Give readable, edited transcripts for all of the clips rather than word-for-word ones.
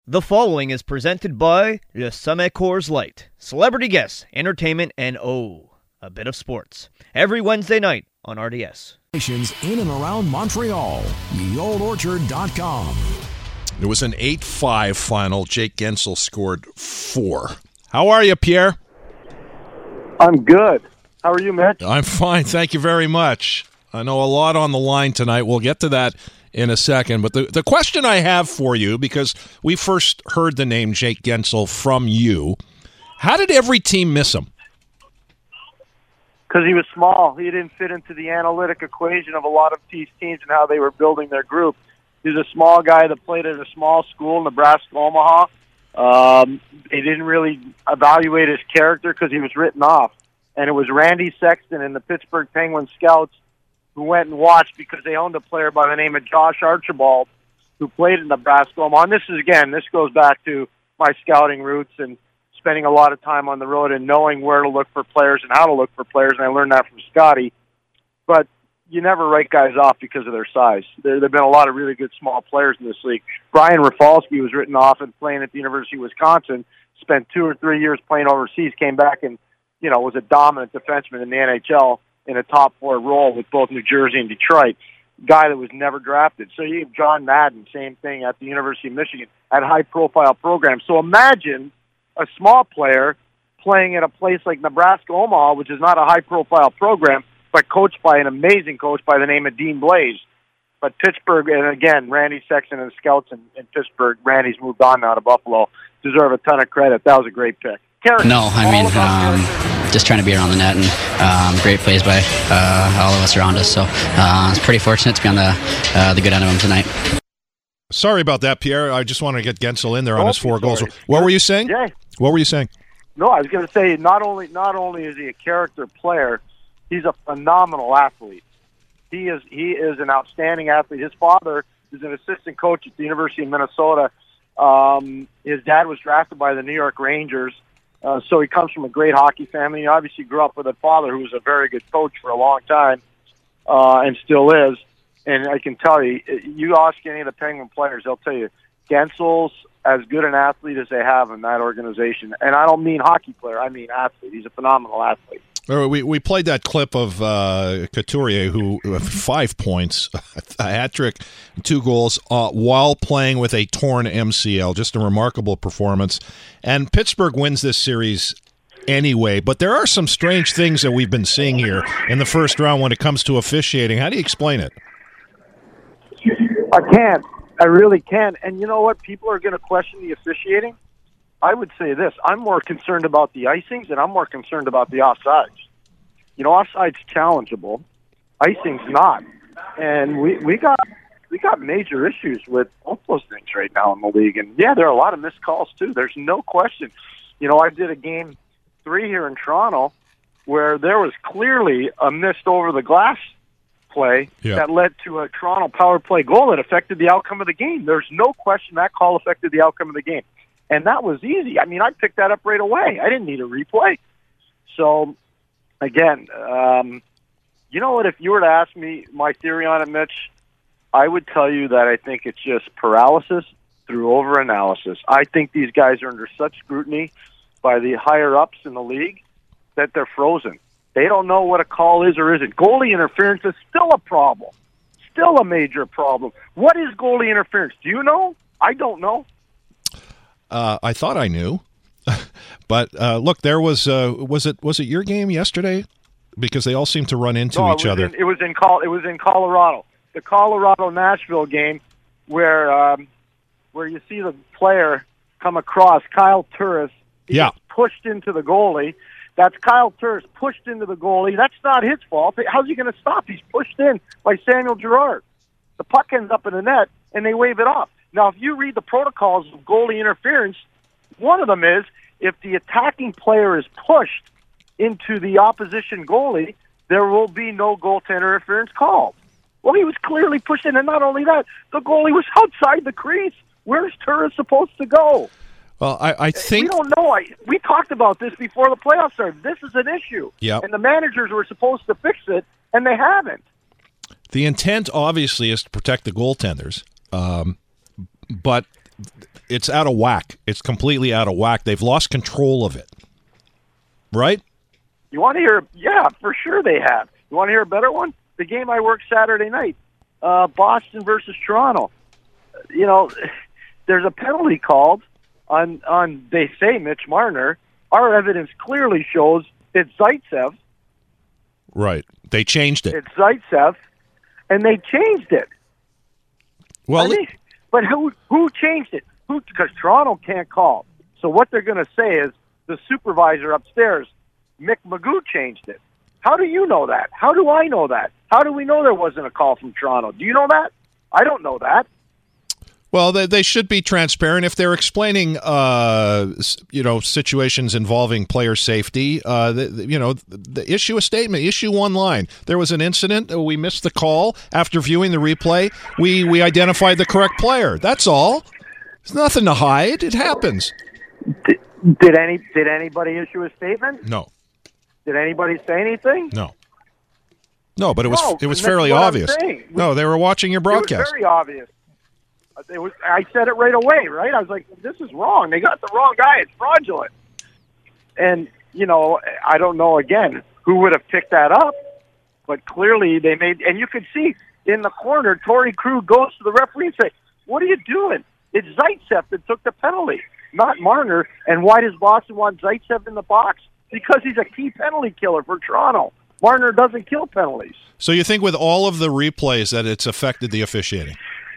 The following is presented by Le Sommet Coors Light. Celebrity guests, entertainment, and a bit of sports. Every Wednesday night on RDS. In and around Montreal, theoldorchard.com. It was an 8-5 final. Jake Guentzel scored 4. How are you, Pierre? I'm good. How are you, Mitch? I'm fine. Thank you very much. I know a lot on the line tonight. We'll get to that in a second. But the question I have for you, because we first heard the name Jake Guentzel from you, how did every team miss him? Because he was small. He didn't fit into the analytic equation of a lot of these teams and how they were building their group. He's a small guy that played at a small school, Nebraska, Omaha. They didn't really evaluate his character because he was written off. And it was Randy Sexton and the Pittsburgh Penguins scouts who went and watched because they owned a player by the name of Josh Archibald who played in Nebraska, Omaha. And this goes back to my scouting roots and spending a lot of time on the road and knowing where to look for players and how to look for players, and I learned that from Scotty. But you never write guys off because of their size. There have been a lot of really good small players in this league. Brian Rafalski was written off and playing at the University of Wisconsin, spent 2 or 3 years playing overseas, came back and, was a dominant defenseman in the NHL in a top 4 role with both New Jersey and Detroit. Guy that was never drafted. So you have John Madden, same thing at the University of Michigan, at high-profile programs. So imagine a small player playing at a place like Nebraska, Omaha, which is not a high-profile program, but coached by an amazing coach by the name of Dean Blaze. But Pittsburgh, and again, Randy Sexton and the scouts in Pittsburgh, Randy's moved on now to Buffalo, deserve a ton of credit. That was a great pick. No, I mean, just trying to be around the net, and great plays by all of us around us. So I was pretty fortunate to be on the good end of them tonight. Sorry about that, Pierre. I just wanted to get Guentzel in there on his 4 goals. What were you saying? Yeah. What were you saying? No, I was going to say not only is he a character player, he's a phenomenal athlete. He is an outstanding athlete. His father is an assistant coach at the University of Minnesota. His dad was drafted by the New York Rangers, so he comes from a great hockey family. He obviously grew up with a father who was a very good coach for a long time, and still is. And I can tell you, you ask any of the Penguin players, they'll tell you, Guentzel's as good an athlete as they have in that organization. And I don't mean hockey player, I mean athlete. He's a phenomenal athlete. We played that clip of Couturier, who 5 points, a hat trick, 2 goals, while playing with a torn MCL. Just a remarkable performance. And Pittsburgh wins this series anyway, but there are some strange things that we've been seeing here in the first round when it comes to officiating. How do you explain it? I can't. I really can't. And you know what? People are going to question the officiating. I would say this. I'm more concerned about the icings, and I'm more concerned about the offsides. Offside's challengeable. Icing's not. And we got major issues with both those things right now in the league. And, yeah, there are a lot of missed calls, too. There's no question. I did a game 3 here in Toronto where there was clearly a missed over-the-glass play that led to a Toronto power play goal that affected the outcome of the game. There's no question that call affected the outcome of the game. And that was easy. I mean, I picked that up right away. I didn't need a replay. So, again, you know what? If you were to ask me my theory on it, Mitch, I would tell you that I think it's just paralysis through over-analysis. I think these guys are under such scrutiny by the higher-ups in the league that they're frozen. They don't know what a call is or isn't. Goalie interference is still a problem, still a major problem. What is goalie interference? Do you know? I don't know. I thought I knew, but look, there was it your game yesterday? Because they all seem to run into each other. It was in Colorado, the Colorado-Nashville game, where you see the player come across, Kyle Turris. He gets pushed into the goalie. That's Kyle Turris pushed into the goalie. That's not his fault. How's he going to stop? He's pushed in by Samuel Girard. The puck ends up in the net, and they wave it off. Now, if you read the protocols of goalie interference, one of them is if the attacking player is pushed into the opposition goalie, there will be no goaltender interference called. Well, he was clearly pushed in, and not only that, the goalie was outside the crease. Where's Turris supposed to go? Well, I think... We don't know. We talked about this before the playoffs started. This is an issue. Yep. And the managers were supposed to fix it, and they haven't. The intent, obviously, is to protect the goaltenders. But it's out of whack. It's completely out of whack. They've lost control of it. Right? You want to hear? Yeah, for sure they have. You want to hear a better one? The game I worked Saturday night, Boston versus Toronto. You know, there's a penalty called on they say Mitch Marner. Our evidence clearly shows it's Zaitsev. Right. They changed it. It's Zaitsev, and they changed it. Well, but who changed it? Because Toronto can't call. So what they're going to say is the supervisor upstairs, Mick Magoo, changed it. How do you know that? How do I know that? How do we know there wasn't a call from Toronto? Do you know that? I don't know that. Well, they should be transparent if they're explaining, situations involving player safety. The issue a statement, issue one line. There was an incident. We missed the call. After viewing the replay, we identified the correct player. That's all. There's nothing to hide. It happens. Did anybody issue a statement? No. Did anybody say anything? No. No, but it was fairly obvious. No, they were watching your broadcast. It was very obvious. I said it right away, right? I was like, this is wrong. They got the wrong guy. It's fraudulent. And, I don't know, again, who would have picked that up, but clearly they made – and you could see in the corner, Torrey Krug goes to the referee and says, what are you doing? It's Zaitsev that took the penalty, not Marner. And why does Boston want Zaitsev in the box? Because he's a key penalty killer for Toronto. Marner doesn't kill penalties. So you think with all of the replays that it's affected the officiating?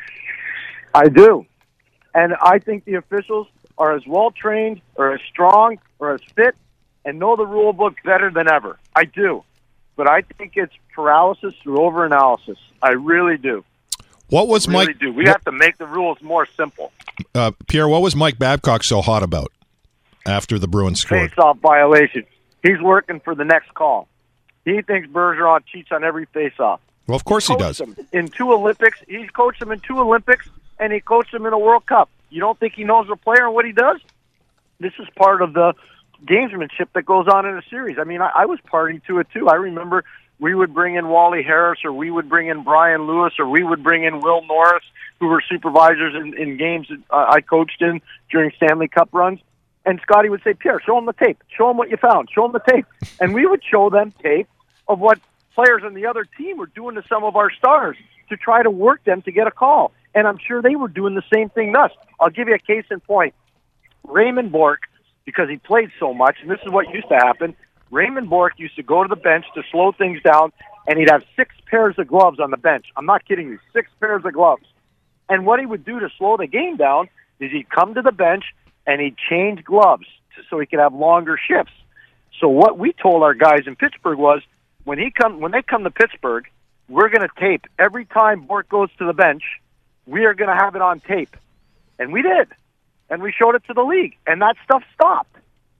I do. And I think the officials are as well-trained or as strong or as fit and know the rule book better than ever. I do. But I think it's paralysis through over-analysis. I really do. What was Mike? Really do. We have to make the rules more simple. Pierre, what was Mike Babcock so hot about after the Bruins scored? Face-off violation. He's working for the next call. He thinks Bergeron cheats on every face-off. Well, of course he does. In 2 Olympics, he's coached him in 2 Olympics, and he coached him in a World Cup. You don't think he knows the player and what he does? This is part of the gamesmanship that goes on in a series. I mean, I was party to it, too. I remember we would bring in Wally Harris, or we would bring in Brian Lewis, or we would bring in Will Norris, who were supervisors in games that I coached in during Stanley Cup runs. And Scotty would say, Pierre, show him the tape. Show him what you found. Show him the tape. And we would show them tape of what players on the other team were doing to some of our stars to try to work them to get a call. And I'm sure they were doing the same thing to us. I'll give you a case in point. Raymond Bourque, because he played so much, and this is what used to happen, Raymond Bourque used to go to the bench to slow things down, and he'd have 6 pairs of gloves on the bench. I'm not kidding you, 6 pairs of gloves. And what he would do to slow the game down is he'd come to the bench, and he'd change gloves so he could have longer shifts. So what we told our guys in Pittsburgh was, when they come to Pittsburgh, we're going to tape. Every time Bourque goes to the bench, we are going to have it on tape. And we did. And we showed it to the league. And that stuff stopped.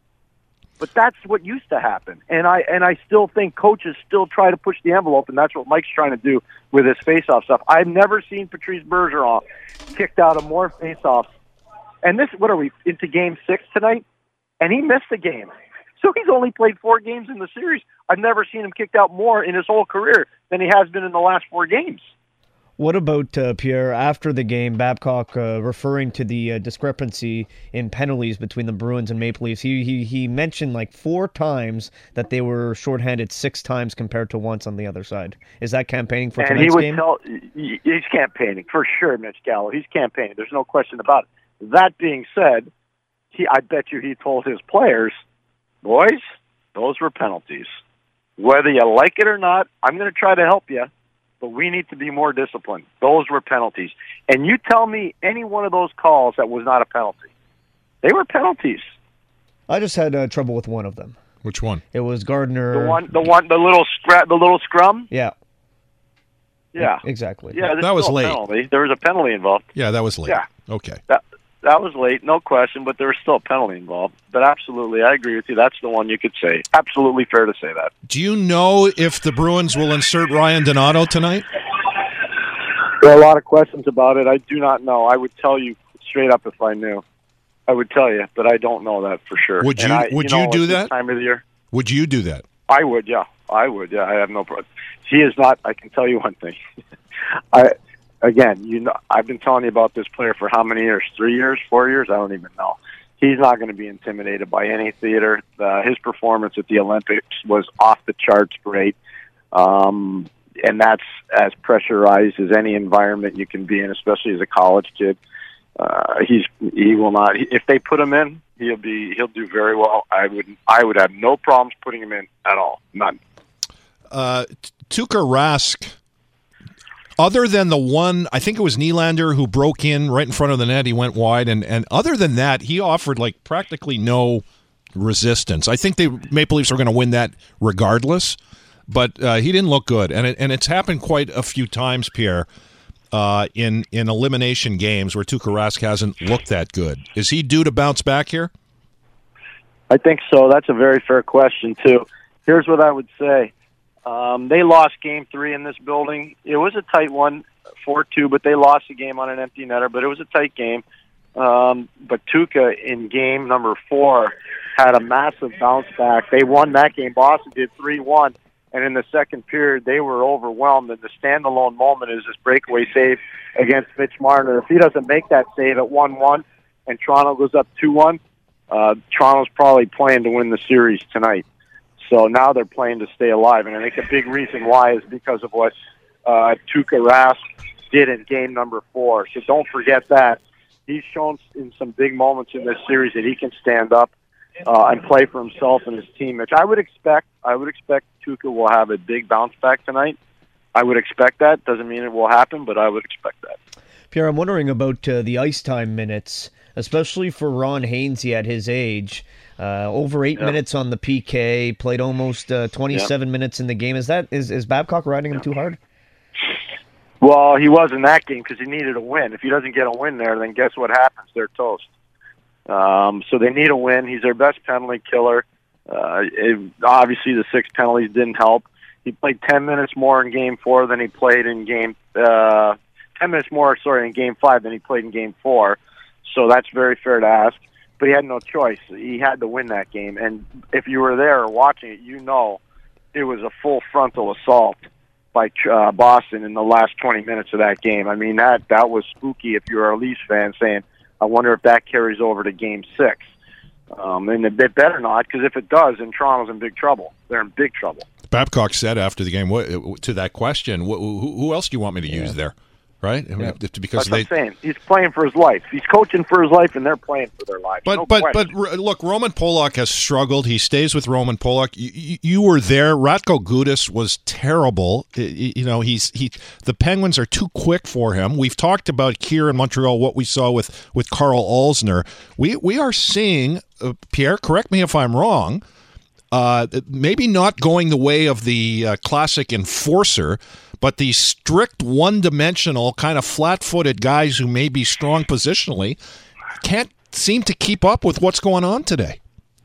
But that's what used to happen. And I still think coaches still try to push the envelope, and that's what Mike's trying to do with his face-off stuff. I've never seen Patrice Bergeron kicked out of more face-offs. And this, what are we, into Game 6 tonight? And he missed a game. So he's only played 4 games in the series. I've never seen him kicked out more in his whole career than he has been in the last 4 games. What about, Pierre, after the game, Babcock referring to the discrepancy in penalties between the Bruins and Maple Leafs? He mentioned like 4 times that they were shorthanded 6 times compared to once on the other side. Is that campaigning for tonight's game? He's campaigning, for sure, Mitch Gallo. He's campaigning. There's no question about it. That being said, I bet you he told his players, boys, those were penalties. Whether you like it or not, I'm going to try to help you, but we need to be more disciplined. Those were penalties. And you tell me any one of those calls that was not a penalty. They were penalties. I just had trouble with one of them. Which one? It was Gardner. The little scrum? Yeah. Yeah. Exactly. Yeah, that was late. Penalty. There was a penalty involved. Yeah, that was late. Yeah. Okay. That was late, no question, but there was still a penalty involved. But absolutely, I agree with you. That's the one you could say. Absolutely fair to say that. Do you know if the Bruins will insert Ryan Donato tonight? There are a lot of questions about it. I do not know. I would tell you straight up if I knew. I would tell you, but I don't know that for sure. Would you do that? This time of the year? Would you do that? I would, yeah. I would, yeah. I have no problem. He is not. I can tell you one thing. again, I've been telling you about this player for how many years? 3 years, 4 years? I don't even know. He's not going to be intimidated by any theater. His performance at the Olympics was off the charts great. And that's as pressurized as any environment you can be in, especially as a college kid. He will not. If they put him in, he'll do very well. I would have no problems putting him in at all. None. Tuukka Rask, other than the one, I think it was Nylander who broke in right in front of the net, he went wide, and other than that, he offered like practically no resistance. I think the Maple Leafs are going to win that regardless, but he didn't look good, and it's happened quite a few times, Pierre, in elimination games where Tuukka Rask hasn't looked that good. Is he due to bounce back here? I think so. That's a very fair question, too. Here's what I would say. They lost Game 3 in this building. It was a tight one, 4-2, but they lost the game on an empty netter, but it was a tight game. But Tuukka in game number 4 had a massive bounce back. They won that game. Boston did 3-1, and in the second period, they were overwhelmed. And the standalone moment is this breakaway save against Mitch Marner. If he doesn't make that save at 1-1 and Toronto goes up 2-1, Toronto's probably playing to win the series tonight. So now they're playing to stay alive, and I think a big reason why is because of what Tuukka Rask did in game number 4. So don't forget that. He's shown in some big moments in this series that he can stand up and play for himself and his team, which I would expect. I would expect Tuukka will have a big bounce back tonight. I would expect that. Doesn't mean it will happen, but I would expect that. Pierre, I'm wondering about the ice time minutes, especially for Ron Hainsey at his age. Over 8 minutes on the PK, played almost 27 minutes in the game. Is Babcock riding him too hard? Well, he was in that game because he needed a win. If he doesn't get a win there, then guess what happens? They're toast. So they need a win. He's their best penalty killer. Obviously, the 6 penalties didn't help. He played 10 minutes more in Game 4 than he played in Game 10 minutes more, in Game 5 than he played in Game 4. So that's very fair to ask. But he had no choice. He had to win that game. And if you were there watching it, you know it was a full frontal assault by Boston in the last 20 minutes of that game. I mean, that was spooky if you're a Leafs fan saying, I wonder if that carries over to Game 6. And it better not, because if it does, then Toronto's in big trouble. They're in big trouble. Babcock said after the game, to that question, who else do you want me to use there? Right? I mean, because that's what I'm saying. He's playing for his life. He's coaching for his life, and they're playing for their lives. But look, Roman Polak has struggled. He stays with Roman Polak. You were there. Ratko Gudas was terrible. You know, the Penguins are too quick for him. We've talked about here in Montreal what we saw with Karl Alzner. We are seeing Pierre. Correct me if I'm wrong. Maybe not going the way of the classic enforcer, but these strict one-dimensional, kind of flat-footed guys who may be strong positionally can't seem to keep up with what's going on today.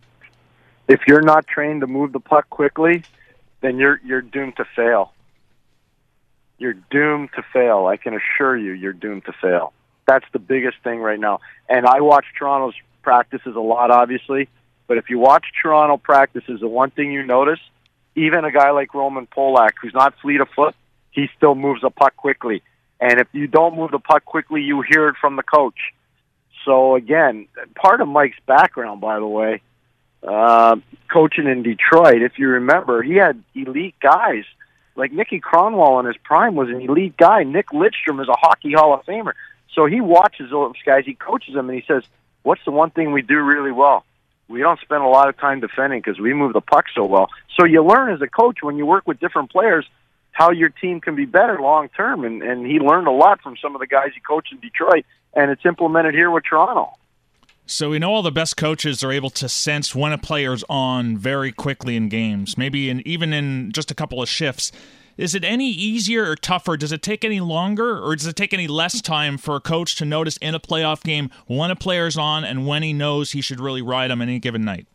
If you're not trained to move the puck quickly, then you're doomed to fail. You're doomed to fail. I can assure you, you're doomed to fail. That's the biggest thing right now. And I watch Toronto's practices a lot, obviously. But if you watch Toronto practices, the one thing you notice, even a guy like Roman Polak, who's not fleet of foot, he still moves the puck quickly. And if you don't move the puck quickly, you hear it from the coach. So, again, part of Mike's background, by the way, coaching in Detroit, if you remember, he had elite guys. Like Nicky Cronwall in his prime was an elite guy. Nick Lidstrom is a Hockey Hall of Famer. So he watches those guys, he coaches them, and he says, what's the one thing we do really well? We don't spend a lot of time defending because we move the puck so well. So you learn as a coach when you work with different players how your team can be better long term. And he learned a lot from some of the guys he coached in Detroit, and it's implemented here with Toronto. So we know all the best coaches are able to sense when a player's on very quickly in games, maybe even in just a couple of shifts. Is it any easier or tougher? Does it take any longer, or does it take any less time for a coach to notice in a playoff game when a player's on and when he knows he should really ride him any given night?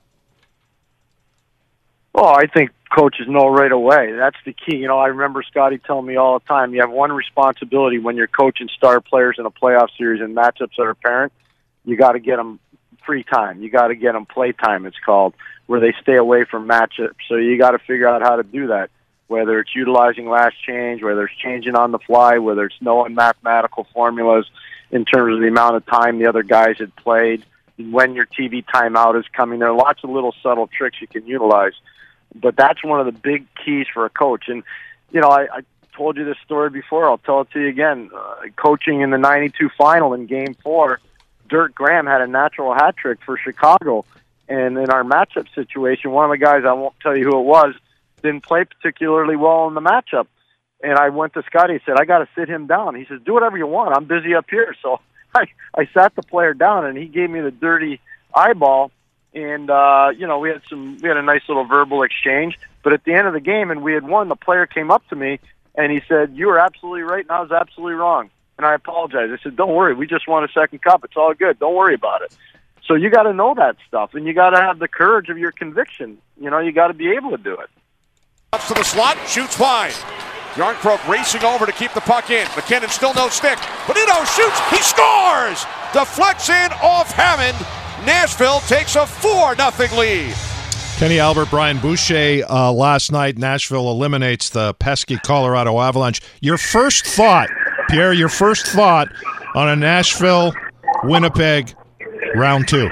Well, I think coaches know right away. That's the key. You know, I remember Scotty telling me all the time, you have one responsibility when you're coaching star players in a playoff series and matchups that are apparent. You got to get them free time. You got to get them play time, it's called, where they stay away from matchups. So you got to figure out how to do that. whether it's utilizing last change, whether it's changing on the fly, whether it's knowing mathematical formulas in terms of the amount of time the other guys had played, when your TV timeout is coming. There are lots of little subtle tricks you can utilize. But that's one of the big keys for a coach. And, I told you this story before. I'll tell it to you again. Coaching in the 92 final in Game 4, Dirk Graham had a natural hat trick for Chicago. And in our matchup situation, one of the guys, I won't tell you who it was, didn't play particularly well in the matchup. And I went to Scotty and said, I got to sit him down. He says, do whatever you want. I'm busy up here. So I sat the player down, and he gave me the dirty eyeball. And, we had a nice little verbal exchange. But at the end of the game, and we had won, the player came up to me, and he said, you were absolutely right, and I was absolutely wrong. And I apologized. I said, don't worry. We just won a second cup. It's all good. Don't worry about it. So you got to know that stuff, and you got to have the courage of your conviction. You got to be able to do it. Ups to the slot, shoots wide. Yarncroke racing over to keep the puck in. McKinnon still no stick. Bonito shoots. He scores! Deflects in off Hammond. Nashville takes a 4-0 lead. Kenny Albert, Brian Boucher, last night, Nashville eliminates the pesky Colorado Avalanche. Your first thought, Pierre, on a Nashville-Winnipeg round 2?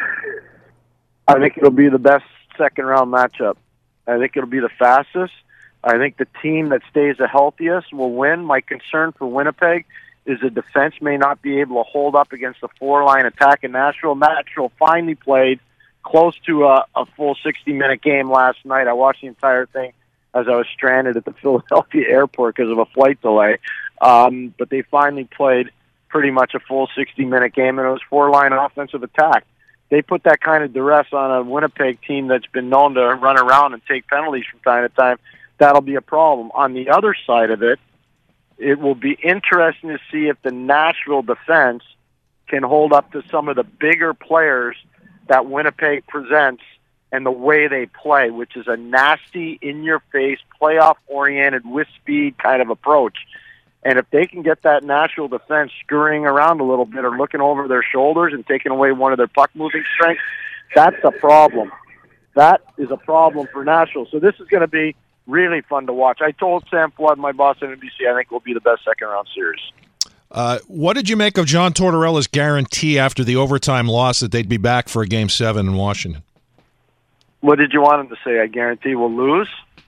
I think it'll be the best second-round matchup. I think it'll be the fastest. I think the team that stays the healthiest will win. My concern for Winnipeg is the defense may not be able to hold up against the four-line attack in Nashville. Nashville finally played close to a full 60-minute game last night. I watched the entire thing as I was stranded at the Philadelphia airport because of a flight delay. But they finally played pretty much a full 60-minute game, and it was four-line offensive attack. They put that kind of duress on a Winnipeg team that's been known to run around and take penalties from time to time. That'll be a problem. On the other side of it, it will be interesting to see if the Nashville defense can hold up to some of the bigger players that Winnipeg presents and the way they play, which is a nasty, in-your-face, playoff-oriented, with speed kind of approach. And if they can get that Nashville defense scurrying around a little bit or looking over their shoulders and taking away one of their puck-moving strengths, that's a problem. That is a problem for Nashville. So this is going to be really fun to watch. I told Sam Flood, my boss at NBC, I think it will be the best second-round series. What did you make of John Tortorella's guarantee after the overtime loss that they'd be back for a Game 7 in Washington? What did you want him to say? I guarantee we'll lose?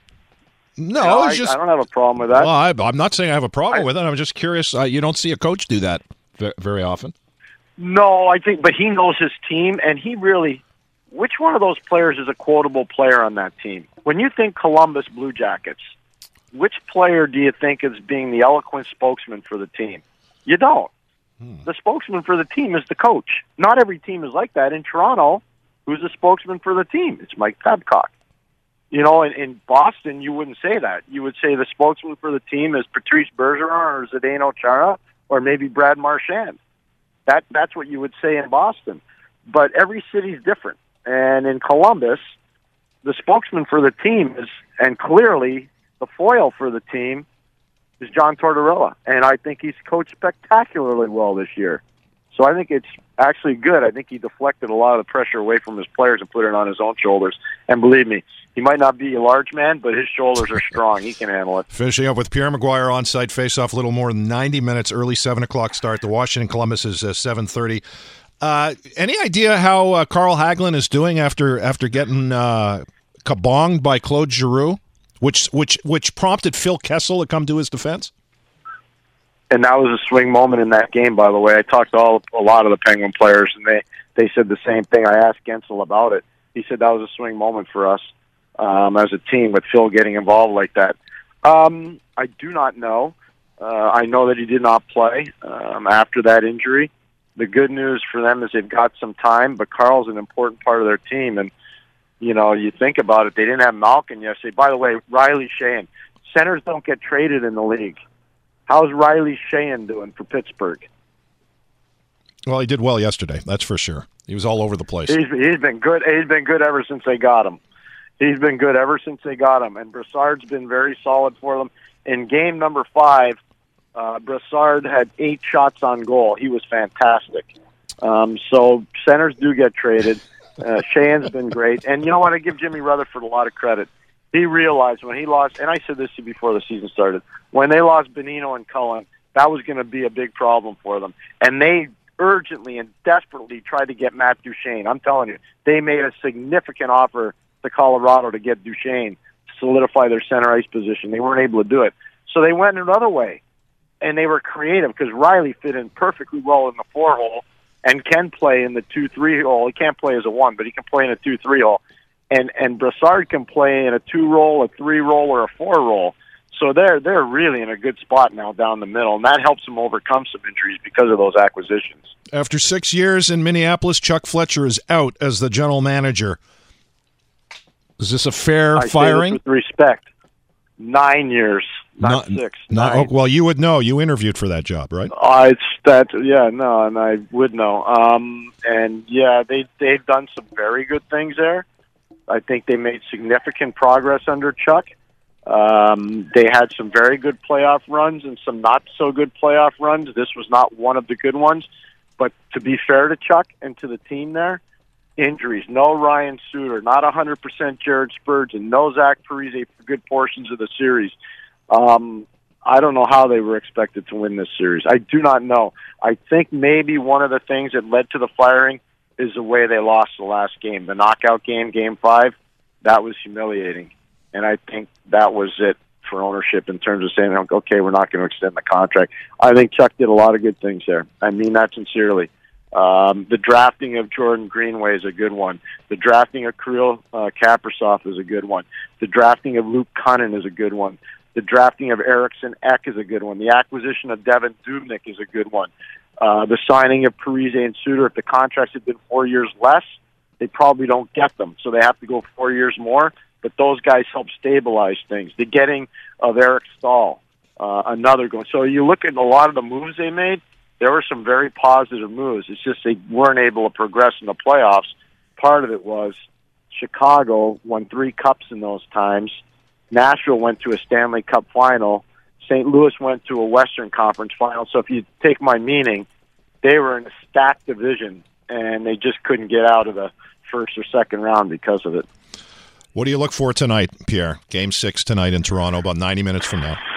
No, I don't have a problem with that. Well, I'm not saying I have a problem with it. I'm just curious. You don't see a coach do that very often. No, I think, but he knows his team, and he really. Which one of those players is a quotable player on that team? When you think Columbus Blue Jackets, which player do you think is being the eloquent spokesman for the team? You don't. The spokesman for the team is the coach. Not every team is like that. In Toronto, who's the spokesman for the team? It's Mike Babcock. In Boston, you wouldn't say that. You would say the spokesman for the team is Patrice Bergeron or Zdeno Chara or maybe Brad Marchand. That's what you would say in Boston. But every city's different. And in Columbus, the spokesman for the team is, and clearly the foil for the team, is John Tortorella. And I think he's coached spectacularly well this year. So I think it's actually good. I think he deflected a lot of the pressure away from his players and put it on his own shoulders. And believe me, he might not be a large man, but his shoulders are strong. He can handle it. Finishing up with Pierre McGuire on-site face-off, a little more than 90 minutes, early 7 o'clock start. The Washington Columbus is 7:30. Any idea how Carl Hagelin is doing after getting kabonged by Claude Giroux, which prompted Phil Kessel to come to his defense? And that was a swing moment in that game, by the way. I talked to a lot of the Penguin players, and they said the same thing. I asked Gensel about it. He said that was a swing moment for us as a team with Phil getting involved like that. I do not know. I know that he did not play after that injury. The good news for them is they've got some time, but Carl's an important part of their team. And, you think about it, they didn't have Malkin yesterday. By the way, Riley Sheahan. Centers don't get traded in the league. How's Riley Sheahan doing for Pittsburgh? Well, he did well yesterday, that's for sure. He was all over the place. He's been good. He's been good ever since they got him. And Brassard's been very solid for them. In game number 5, Brassard had 8 shots on goal. He was fantastic. So centers do get traded. Sheahan's been great. And you know what? I give Jimmy Rutherford a lot of credit. He realized when he lost, and I said this to you before the season started, when they lost Bonino and Cullen, that was going to be a big problem for them. And they urgently and desperately tried to get Matt Duchene. I'm telling you, they made a significant offer to Colorado to get Duchene to solidify their center ice position. They weren't able to do it. So they went another way, and they were creative because Riley fit in perfectly well in the 4-hole and can play in the 2-3 hole. He can't play as a 1, but he can play in a 2-3 hole. And Brassard can play in a 2-roll, a 3-roll, or a 4-roll. So they're really in a good spot now down the middle, and that helps them overcome some injuries because of those acquisitions. After 6 years in Minneapolis, Chuck Fletcher is out as the general manager. Is this a fair firing? Say this with respect. 9 years, not 6. Oh, well, you would know. You interviewed for that job, right? And I would know. And yeah, they've done some very good things there. I think they made significant progress under Chuck. They had some very good playoff runs and some not so good playoff runs. This was not one of the good ones. But to be fair to Chuck and to the team there, injuries, no Ryan Suter, not 100% Jared Spurgeon, no Zach Parise for good portions of the series. I don't know how they were expected to win this series. I do not know. I think maybe one of the things that led to the firing is the way they lost the last game. The knockout game, Game 5, that was humiliating. And I think that was it for ownership in terms of saying, okay, we're not going to extend the contract. I think Chuck did a lot of good things there. I mean that sincerely. The drafting of Jordan Greenway is a good one. The drafting of Kirill Kaprizov is a good one. The drafting of Luke Cunnin is a good one. The drafting of Eriksson Ek is a good one. The acquisition of Devin Dubnyk is a good one. The signing of Parise and Suter, if the contracts had been 4 years less, they probably don't get them. So they have to go 4 years more. But those guys help stabilize things. The getting of Eric Stahl, another going. So you look at a lot of the moves they made, there were some very positive moves. It's just they weren't able to progress in the playoffs. Part of it was Chicago won 3 cups in those times. Nashville went to a Stanley Cup final. St. Louis went to a Western Conference final. So if you take my meaning, they were in a stacked division, and they just couldn't get out of the first or second round because of it. What do you look for tonight, Pierre? Game 6 tonight in Toronto, about 90 minutes from now.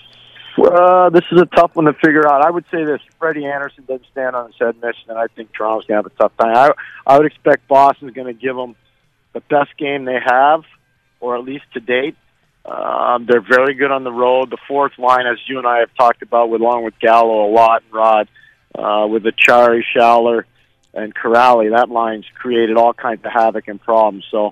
This is a tough one to figure out. I would say this: Freddie Anderson doesn't stand on his head mission, and I think Toronto's going to have a tough time. I would expect Boston's going to give them the best game they have, or at least to date. They're very good on the road. The fourth line, as you and I have talked about, along with Gallo a lot and Rod, with Achari, Schaller, and Corrali, that line's created all kinds of havoc and problems. So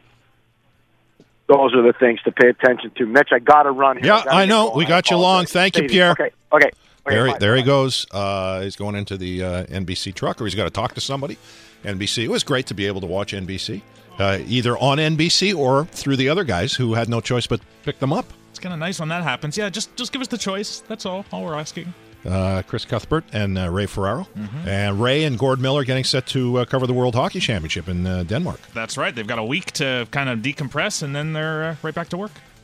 those are the things to pay attention to. Mitch, I got to run here. Yeah, I know. We got you long. Thank you, Pierre. Okay. There he goes. He's going into the NBC truck, or he's got to talk to somebody. NBC. It was great to be able to watch NBC, either on NBC or through the other guys who had no choice but pick them up. It's kind of nice when that happens. Yeah, just give us the choice. That's all we're asking. Chris Cuthbert and Ray Ferraro. Mm-hmm. And Ray and Gord Miller getting set to cover the World Hockey Championship in Denmark. That's right. They've got a week to kind of decompress, and then they're right back to work.